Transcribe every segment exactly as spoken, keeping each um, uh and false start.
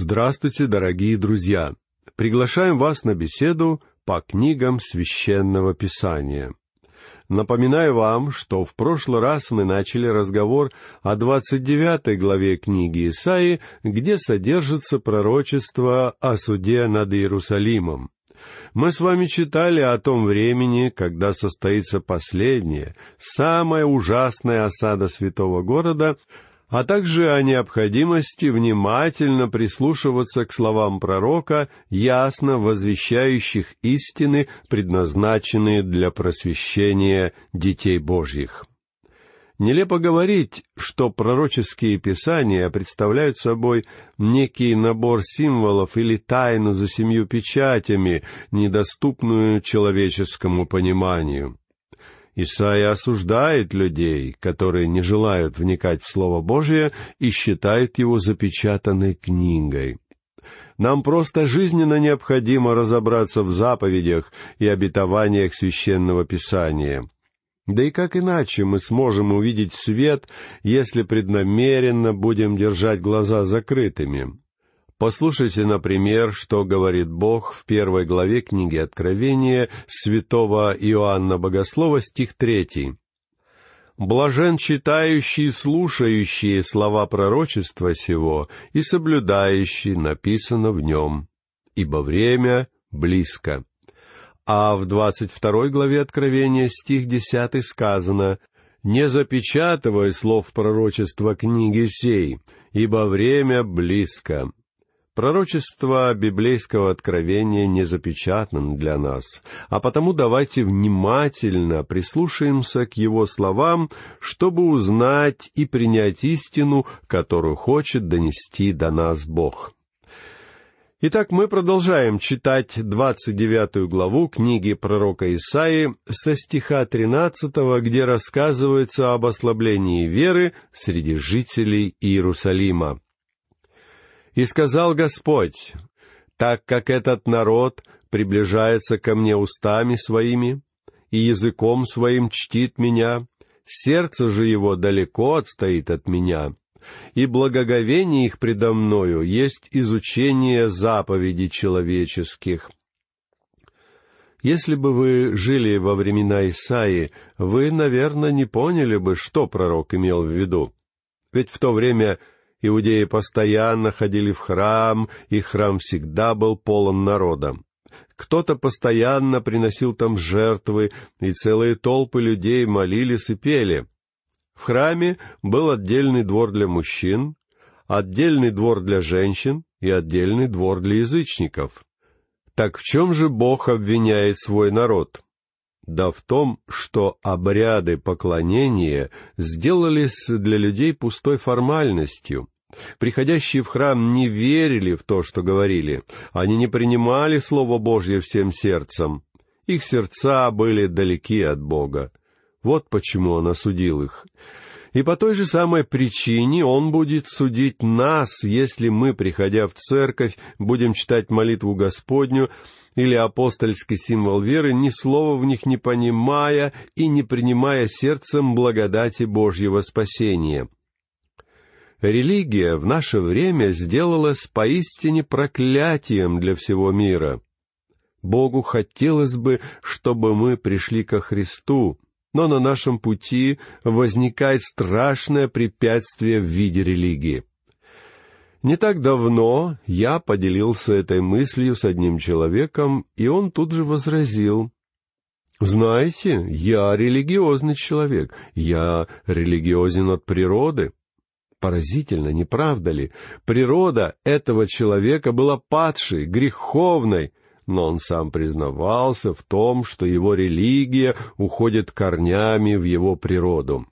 Здравствуйте, дорогие друзья! Приглашаем вас на беседу по книгам Священного Писания. Напоминаю вам, что в прошлый раз мы начали разговор о двадцать девятой главе книги Исаии, где содержится пророчество о суде над Иерусалимом. Мы с вами читали о том времени, когда состоится последняя, самая ужасная осада святого города, а также о необходимости внимательно прислушиваться к словам пророка, ясно возвещающих истины, предназначенные для просвещения детей Божьих. Нелепо говорить, что пророческие писания представляют собой некий набор символов или тайну за семью печатями, недоступную человеческому пониманию. Исаия осуждает людей, которые не желают вникать в Слово Божие и считают его запечатанной книгой. Нам просто жизненно необходимо разобраться в заповедях и обетованиях Священного Писания. Да и как иначе мы сможем увидеть свет, если преднамеренно будем держать глаза закрытыми? Послушайте, например, что говорит Бог в первой главе книги Откровения святого Иоанна Богослова, стих третий. «Блажен читающий и слушающий слова пророчества сего и соблюдающий написано в нем, ибо время близко». А в двадцать второй главе Откровения, стих десятый, сказано: «Не запечатывай слов пророчества книги сей, ибо время близко». Пророчество библейского откровения не запечатано для нас, а потому давайте внимательно прислушаемся к его словам, чтобы узнать и принять истину, которую хочет донести до нас Бог. Итак, мы продолжаем читать двадцать девятую главу книги пророка Исаии со стиха тринадцатого, где рассказывается об ослаблении веры среди жителей Иерусалима. «И сказал Господь: так как этот народ приближается ко мне устами своими и языком своим чтит меня, сердце же его далеко отстоит от меня, и благоговение их предо мною есть изучение заповедей человеческих». Если бы вы жили во времена Исаии, вы, наверное, не поняли бы, что пророк имел в виду. Ведь в то время иудеи постоянно ходили в храм, и храм всегда был полон народа. Кто-то постоянно приносил там жертвы, и целые толпы людей молились и пели. В храме был отдельный двор для мужчин, отдельный двор для женщин и отдельный двор для язычников. Так в чем же Бог обвиняет свой народ? Да в том, что обряды поклонения сделались для людей пустой формальностью. Приходящие в храм не верили в то, что говорили. Они не принимали Слово Божье всем сердцем. Их сердца были далеки от Бога. Вот почему Он осудил их. И по той же самой причине Он будет судить нас, если мы, приходя в церковь, будем читать молитву Господню или апостольский символ веры, ни слова в них не понимая и не принимая сердцем благодати Божьего спасения. Религия в наше время сделалась поистине проклятием для всего мира. Богу хотелось бы, чтобы мы пришли ко Христу, но на нашем пути возникает страшное препятствие в виде религии. Не так давно я поделился этой мыслью с одним человеком, и он тут же возразил: «Знаете, я религиозный человек, я религиозен от природы». Поразительно, не правда ли? Природа этого человека была падшей, греховной, но он сам признавался в том, что его религия уходит корнями в его природу.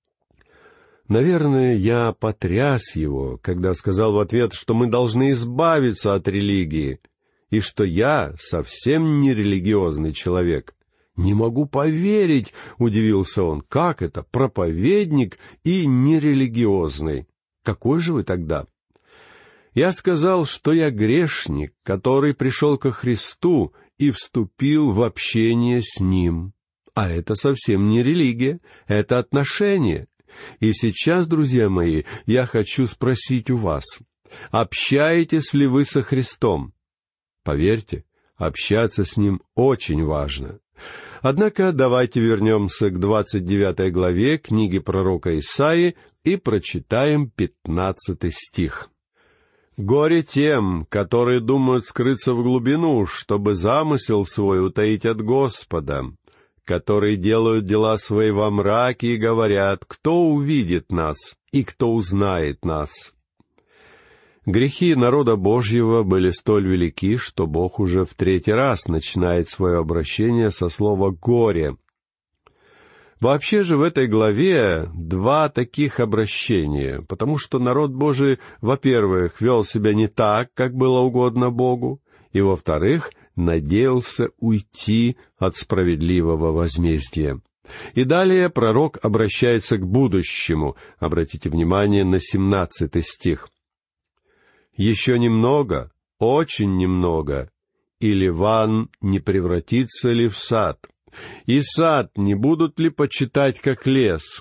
Наверное, я потряс его, когда сказал в ответ, что мы должны избавиться от религии, и что я совсем не религиозный человек. «Не могу поверить», — удивился он, — «как это, проповедник и нерелигиозный? Какой же вы тогда?» Я сказал, что я грешник, который пришел ко Христу и вступил в общение с Ним. А это совсем не религия, это отношение. И сейчас, друзья мои, я хочу спросить у вас, Общаетесь ли вы со Христом? Поверьте, общаться с Ним очень важно. Однако давайте вернемся к двадцать девятой главе книги пророка Исаии и прочитаем пятнадцатый стих. «Горе тем, которые думают скрыться в глубину, чтобы замысел свой утаить от Господа, которые делают дела свои во мраке и говорят: кто увидит нас и кто узнает нас?» Грехи народа Божьего были столь велики, что Бог уже в третий раз начинает свое обращение со слова «горе». Вообще же в этой главе два таких обращения, потому что народ Божий, во-первых, вел себя не так, как было угодно Богу, и, во-вторых, надеялся уйти от справедливого возмездия. И далее пророк обращается к будущему. Обратите внимание на семнадцатый стих. «Еще немного, очень немного, и Ливан не превратится ли в сад, и сад не будут ли почитать, как лес?»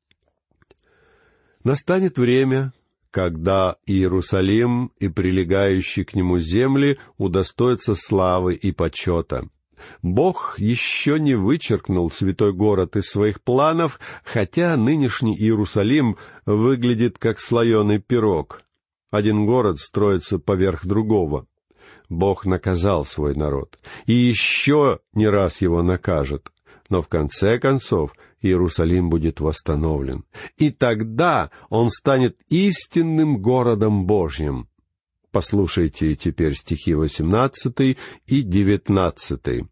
Настанет время, когда Иерусалим и прилегающие к нему земли удостоятся славы и почета. Бог еще не вычеркнул святой город из своих планов, хотя нынешний Иерусалим выглядит как слоеный пирог. Один город строится поверх другого. Бог наказал свой народ, и еще не раз его накажет. Но в конце концов Иерусалим будет восстановлен, и тогда он станет истинным городом Божьим. Послушайте теперь стихи восемнадцатый и девятнадцатый.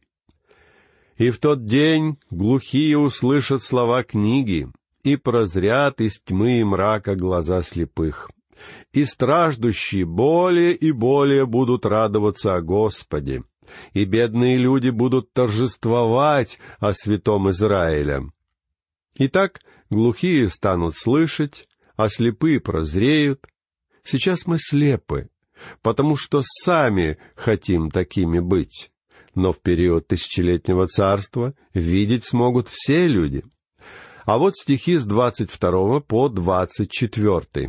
«И в тот день глухие услышат слова книги, и прозрят из тьмы и мрака глаза слепых. И страждущие более и более будут радоваться о Господе, и бедные люди будут торжествовать о святом Израиле. Итак, глухие станут слышать, а слепые прозреют. Сейчас мы слепы, потому что сами хотим такими быть. Но в период тысячелетнего царства видеть смогут все люди». А вот стихи с двадцать второго по двадцать четвертый.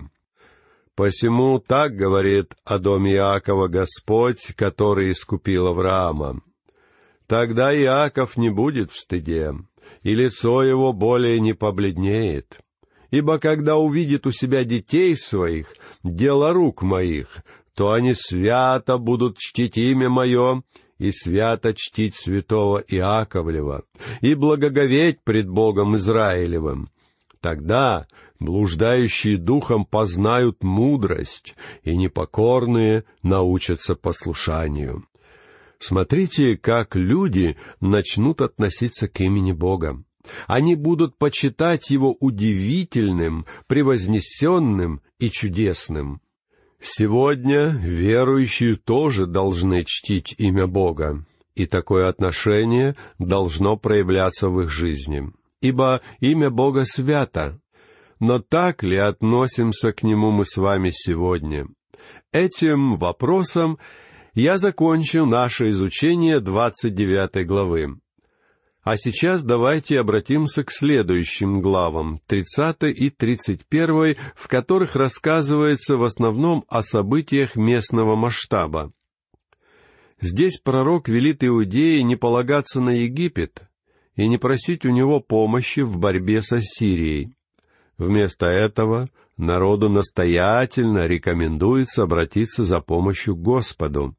«Посему так говорит о доме Иакова Господь, который искупил Авраама. Тогда Иаков не будет в стыде, и лицо его более не побледнеет. Ибо когда увидит у себя детей своих, дела рук моих, то они свято будут чтить имя мое, и свято чтить святого Иаковлева, и благоговеть пред Богом Израилевым. Тогда блуждающие духом познают мудрость, и непокорные научатся послушанию». Смотрите, как люди начнут относиться к имени Бога. Они будут почитать Его удивительным, превознесенным и чудесным. Сегодня верующие тоже должны чтить имя Бога, и такое отношение должно проявляться в их жизни, ибо имя Бога свято. Но так ли относимся к Нему мы с вами сегодня? Этим вопросом я закончу наше изучение двадцать девятой главы. А сейчас давайте обратимся к следующим главам, тридцатой и тридцать первой, в которых рассказывается в основном о событиях местного масштаба. Здесь пророк велит Иудее не полагаться на Египет и не просить у него помощи в борьбе с Ассирией. Вместо этого народу настоятельно рекомендуется обратиться за помощью к Господу.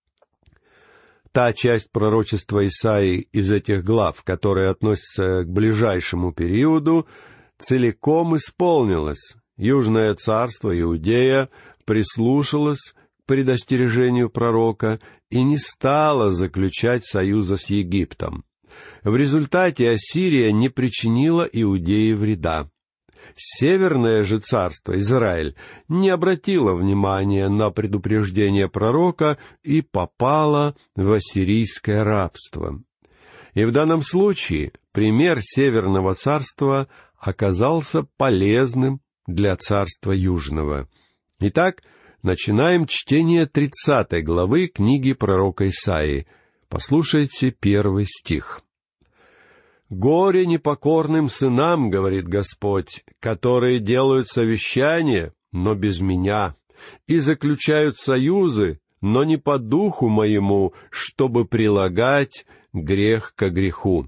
Та часть пророчества Исаии из этих глав, которая относится к ближайшему периоду, целиком исполнилась. Южное царство Иудея прислушалось к предостережению пророка и не стало заключать союза с Египтом. В результате Ассирия не причинила Иудее вреда. Северное же царство, Израиль, не обратило внимания на предупреждение пророка и попало в ассирийское рабство. И в данном случае пример Северного царства оказался полезным для царства Южного. Итак, начинаем чтение тридцатой главы книги пророка Исаии. Послушайте первый стих. «Горе непокорным сынам, — говорит Господь, — которые делают совещание, но без меня, и заключают союзы, но не по духу моему, чтобы прилагать грех ко греху».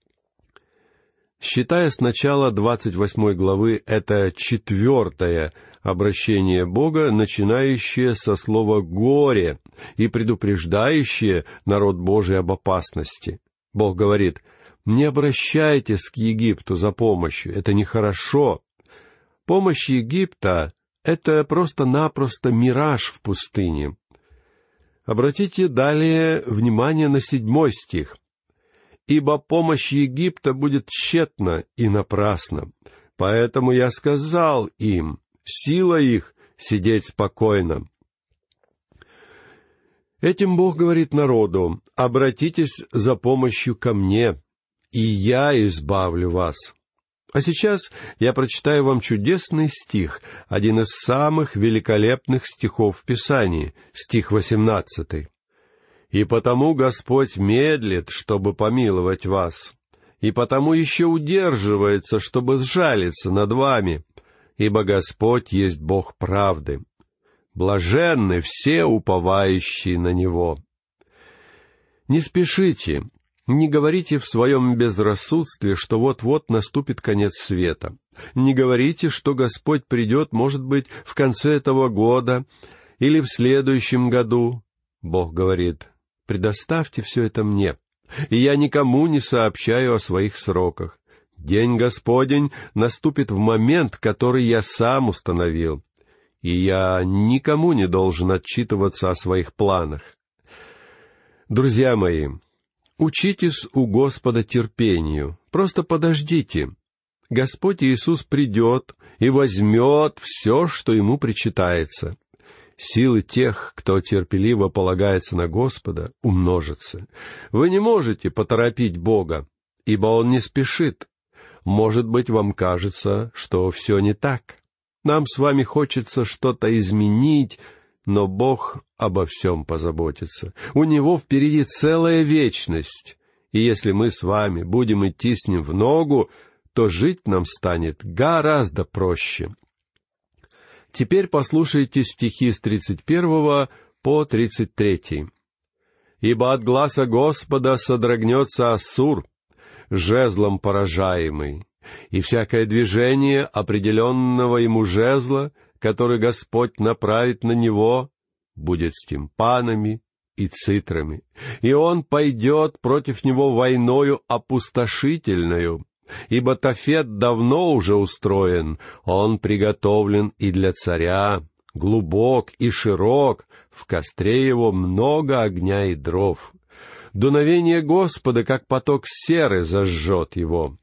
Считая с начала двадцать восьмой главы, это четвертое обращение Бога, начинающее со слова «горе» и предупреждающее народ Божий об опасности. Бог говорит: «Не обращайтесь к Египту за помощью, это нехорошо». Помощь Египта — это просто-напросто мираж в пустыне. Обратите далее внимание на седьмой стих. «Ибо помощь Египта будет тщетна и напрасна. Поэтому я сказал им, сила их сидеть спокойно». Этим Бог говорит народу: «Обратитесь за помощью ко мне, и я избавлю вас». А сейчас я прочитаю вам чудесный стих, один из самых великолепных стихов в Писании, стих восемнадцатый. «И потому Господь медлит, чтобы помиловать вас, и потому еще удерживается, чтобы сжалиться над вами, ибо Господь есть Бог правды. Блаженны все уповающие на Него». Не спешите, не говорите в своем безрассудстве, что вот-вот наступит конец света. Не говорите, что Господь придет, может быть, в конце этого года или в следующем году. Бог говорит: «Предоставьте все это мне, и я никому не сообщаю о своих сроках. День Господень наступит в момент, который я сам установил, и я никому не должен отчитываться о своих планах». Друзья мои, учитесь у Господа терпению, просто подождите. Господь Иисус придет и возьмет все, что Ему причитается. Силы тех, кто терпеливо полагается на Господа, умножатся. Вы не можете поторопить Бога, ибо Он не спешит. Может быть, вам кажется, что все не так. Нам с вами хочется что-то изменить, но Бог обо всем позаботится. У Него впереди целая вечность, и если мы с вами будем идти с Ним в ногу, то жить нам станет гораздо проще. Теперь послушайте стихи с тридцать первого по тридцать третий. «Ибо от гласа Господа содрогнется Ассур, жезлом поражаемый, и всякое движение определенного ему жезла, который Господь направит на него, будет с тимпанами и цитрами, и он пойдет против него войною опустошительною, ибо Тофет давно уже устроен, он приготовлен и для царя, глубок и широк, в костре его много огня и дров. Дуновение Господа, как поток серы, зажжет его».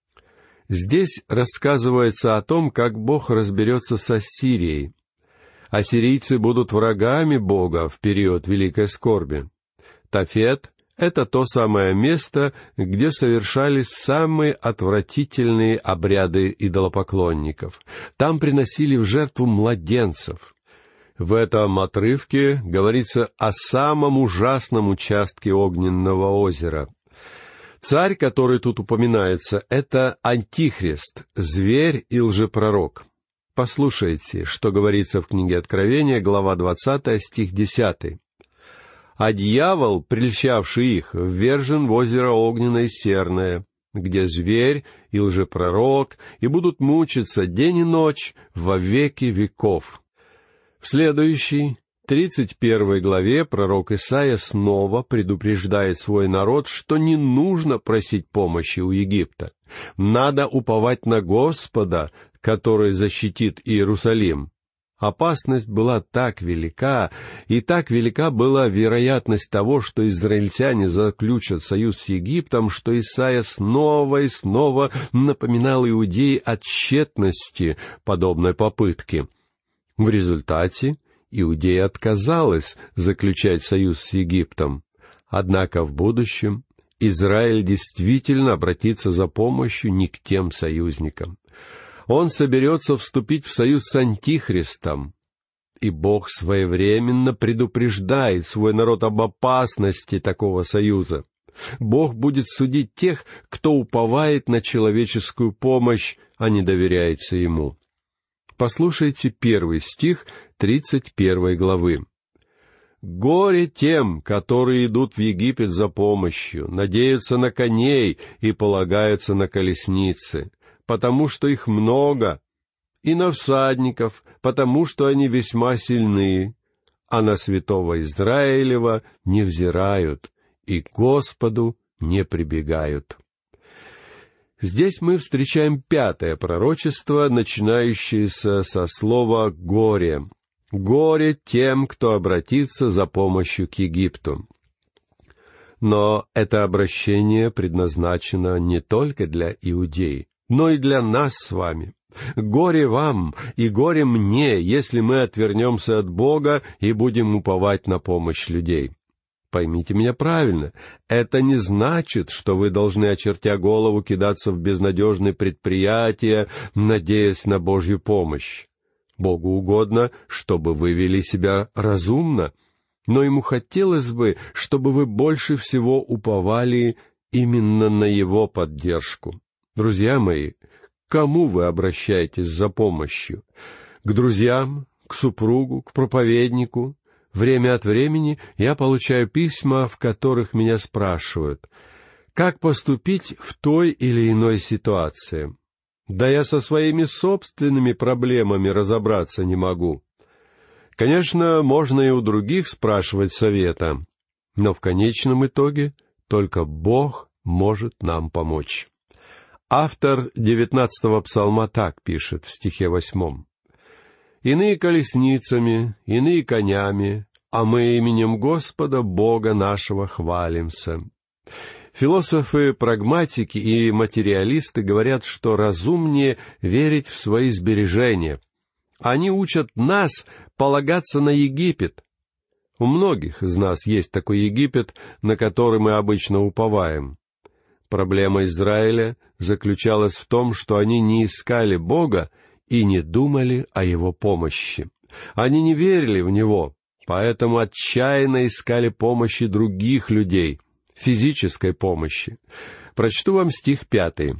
Здесь рассказывается о том, как Бог разберется с Ассирией. Ассирийцы будут врагами Бога в период великой скорби. Тофет — это то самое место, где совершались самые отвратительные обряды идолопоклонников. Там приносили в жертву младенцев. В этом отрывке говорится о самом ужасном участке огненного озера. Царь, который тут упоминается, — это Антихрист, зверь и лжепророк. Послушайте, что говорится в книге Откровения, глава двадцатая, стих десятый. «А дьявол, прельщавший их, ввержен в озеро огненное и серное, где зверь и лжепророк, и будут мучиться день и ночь во веки веков». В следующей, тридцать первой главе пророк Исаия снова предупреждает свой народ, что не нужно просить помощи у Египта. Надо уповать на Господа, который защитит Иерусалим. Опасность была так велика, и так велика была вероятность того, что израильтяне заключат союз с Египтом, что Исаия снова и снова напоминал иудеи о тщетности подобной попытки. В результате Иудея отказалась заключать союз с Египтом. Однако в будущем Израиль действительно обратится за помощью не к тем союзникам. Он соберется вступить в союз с Антихристом. И Бог своевременно предупреждает свой народ об опасности такого союза. Бог будет судить тех, кто уповает на человеческую помощь, а не доверяется Ему. Послушайте первый стих тридцать первой главы. «Горе тем, которые идут в Египет за помощью, надеются на коней и полагаются на колесницы, потому что их много, и на всадников, потому что они весьма сильны, а на святого Израилева не взирают и к Господу не прибегают». Здесь мы встречаем пятое пророчество, начинающееся со слова «горе». «Горе тем, кто обратится за помощью к Египту». Но это обращение предназначено не только для иудей, но и для нас с вами. Горе вам и горе мне, если мы отвернемся от Бога и будем уповать на помощь людей. Поймите меня правильно, это не значит, что вы должны, очертя голову, кидаться в безнадежные предприятия, надеясь на Божью помощь. Богу угодно, чтобы вы вели себя разумно, но Ему хотелось бы, чтобы вы больше всего уповали именно на Его поддержку. Друзья мои, к кому вы обращаетесь за помощью? К друзьям, к супругу, к проповеднику? Время от времени я получаю письма, в которых меня спрашивают, как поступить в той или иной ситуации. Да я со своими собственными проблемами разобраться не могу. Конечно, можно и у других спрашивать совета, но в конечном итоге только Бог может нам помочь. Автор девятнадцатого псалма так пишет в стихе восьмом. «Иные колесницами, иные конями, а мы именем Господа Бога нашего хвалимся». Философы-прагматики и материалисты говорят, что разумнее верить в свои сбережения. Они учат нас полагаться на Египет. У многих из нас есть такой Египет, на который мы обычно уповаем. Проблема Израиля заключалась в том, что они не искали Бога и не думали о Его помощи. Они не верили в Него, поэтому отчаянно искали помощи других людей, физической помощи. Прочту вам стих пятый.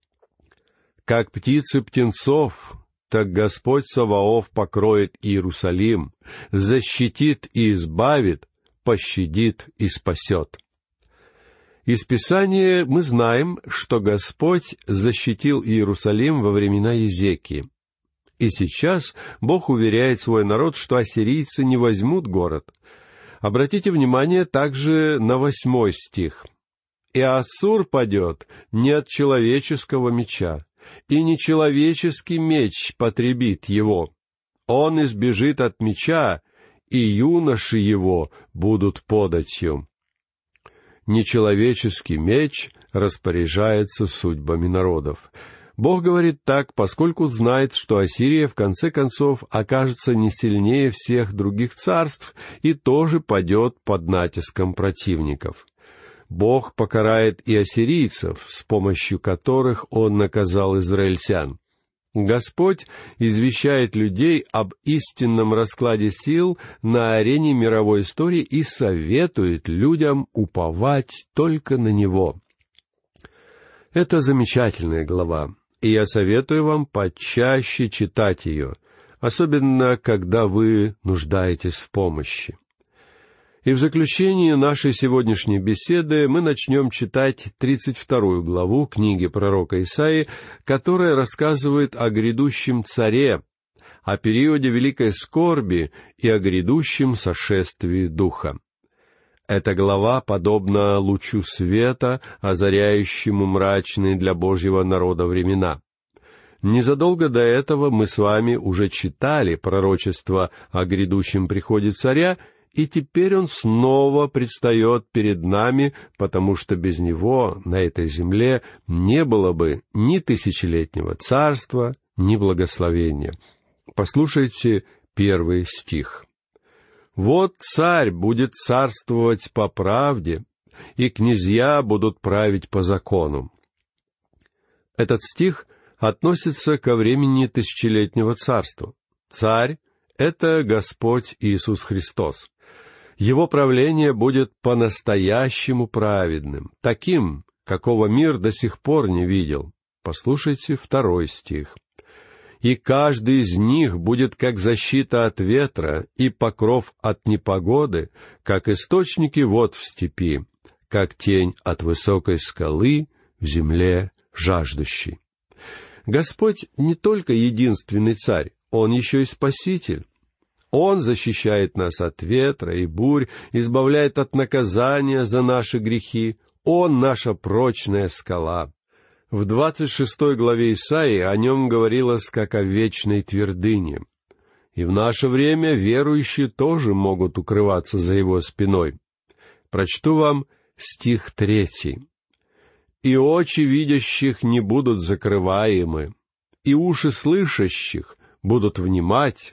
«Как птицы птенцов, так Господь Саваоф покроет Иерусалим, защитит и избавит, пощадит и спасет». Из Писания мы знаем, что Господь защитил Иерусалим во времена Езекии. И сейчас Бог уверяет свой народ, что ассирийцы не возьмут город. Обратите внимание также на восьмой стих. «И Ассур падет не от человеческого меча, и не человеческий меч потребит его. Он избежит от меча, и юноши его будут податью». Нечеловеческий меч распоряжается судьбами народов. Бог говорит так, поскольку знает, что Ассирия в конце концов окажется не сильнее всех других царств и тоже падет под натиском противников. Бог покарает и ассирийцев, с помощью которых Он наказал израильтян. Господь извещает людей об истинном раскладе сил на арене мировой истории и советует людям уповать только на Него. Это замечательная глава, и я советую вам почаще читать ее, особенно когда вы нуждаетесь в помощи. И в заключение нашей сегодняшней беседы мы начнем читать тридцать вторую главу книги пророка Исаии, которая рассказывает о грядущем царе, о периоде великой скорби и о грядущем сошествии Духа. Эта глава подобна лучу света, озаряющему мрачные для Божьего народа времена. Незадолго до этого мы с вами уже читали пророчество о грядущем приходе царя, и теперь он снова предстает перед нами, потому что без него на этой земле не было бы ни тысячелетнего царства, ни благословения. Послушайте первый стих. «Вот царь будет царствовать по правде, и князья будут править по закону». Этот стих относится ко времени тысячелетнего царства. Царь — это Господь Иисус Христос. Его правление будет по-настоящему праведным, таким, какого мир до сих пор не видел. Послушайте второй стих. и каждый из них будет как защита от ветра и покров от непогоды, как источники вод в степи, как тень от высокой скалы в земле жаждущей». Господь не только единственный царь, Он еще и Спаситель. Он защищает нас от ветра и бурь, избавляет от наказания за наши грехи. Он наша прочная скала. В двадцать шестой главе Исаии о нем говорилось как о вечной твердыне. И в наше время верующие тоже могут укрываться за его спиной. Прочту вам стих третий. «И очи видящих не будут закрываемы, и уши слышащих будут внимать».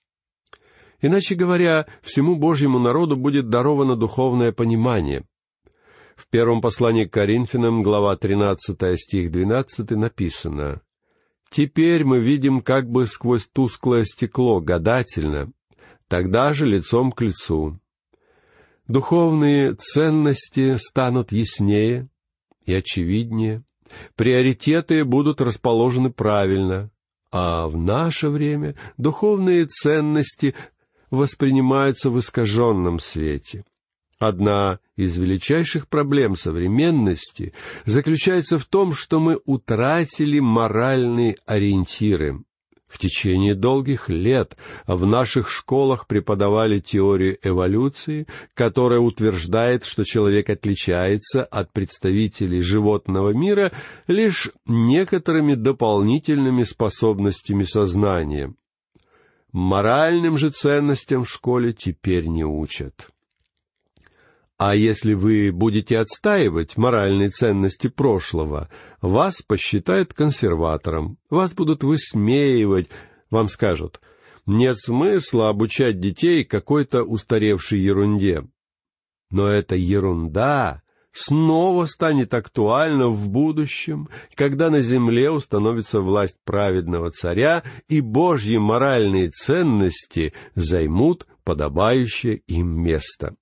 Иначе говоря, всему Божьему народу будет даровано духовное понимание. В первом послании к Коринфянам, глава тринадцатая, стих двенадцатый, написано: «Теперь мы видим как бы сквозь тусклое стекло, гадательно, тогда же лицом к лицу». Духовные ценности станут яснее и очевиднее, приоритеты будут расположены правильно, а в наше время духовные ценности воспринимаются в искаженном свете. Одна из величайших проблем современности заключается в том, что мы утратили моральные ориентиры. В течение долгих лет в наших школах преподавали теорию эволюции, которая утверждает, что человек отличается от представителей животного мира лишь некоторыми дополнительными способностями сознания. Моральным же ценностям в школе теперь не учат. А если вы будете отстаивать моральные ценности прошлого, вас посчитают консерватором, вас будут высмеивать, вам скажут: нет смысла обучать детей какой-то устаревшей ерунде. Но эта ерунда снова станет актуальна в будущем, когда на земле установится власть праведного царя, и Божьи моральные ценности займут подобающее им место.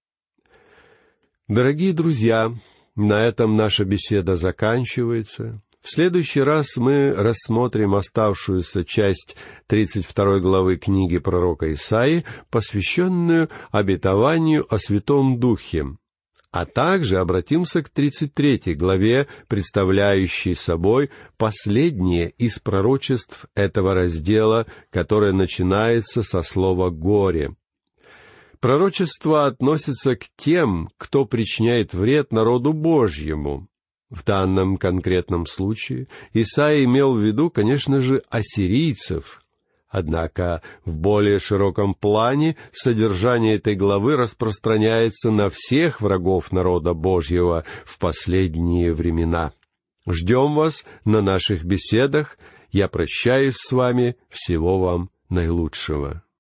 Дорогие друзья, на этом наша беседа заканчивается. В следующий раз мы рассмотрим оставшуюся часть тридцать второй главы книги пророка Исаии, посвященную обетованию о Святом Духе, а также обратимся к тридцать третьей главе, представляющей собой последнее из пророчеств этого раздела, которое начинается со слова «горе». Пророчество относится к тем, кто причиняет вред народу Божьему. В данном конкретном случае Исаия имел в виду, конечно же, ассирийцев. Однако в более широком плане содержание этой главы распространяется на всех врагов народа Божьего в последние времена. Ждем вас на наших беседах. Я прощаюсь с вами. Всего вам наилучшего.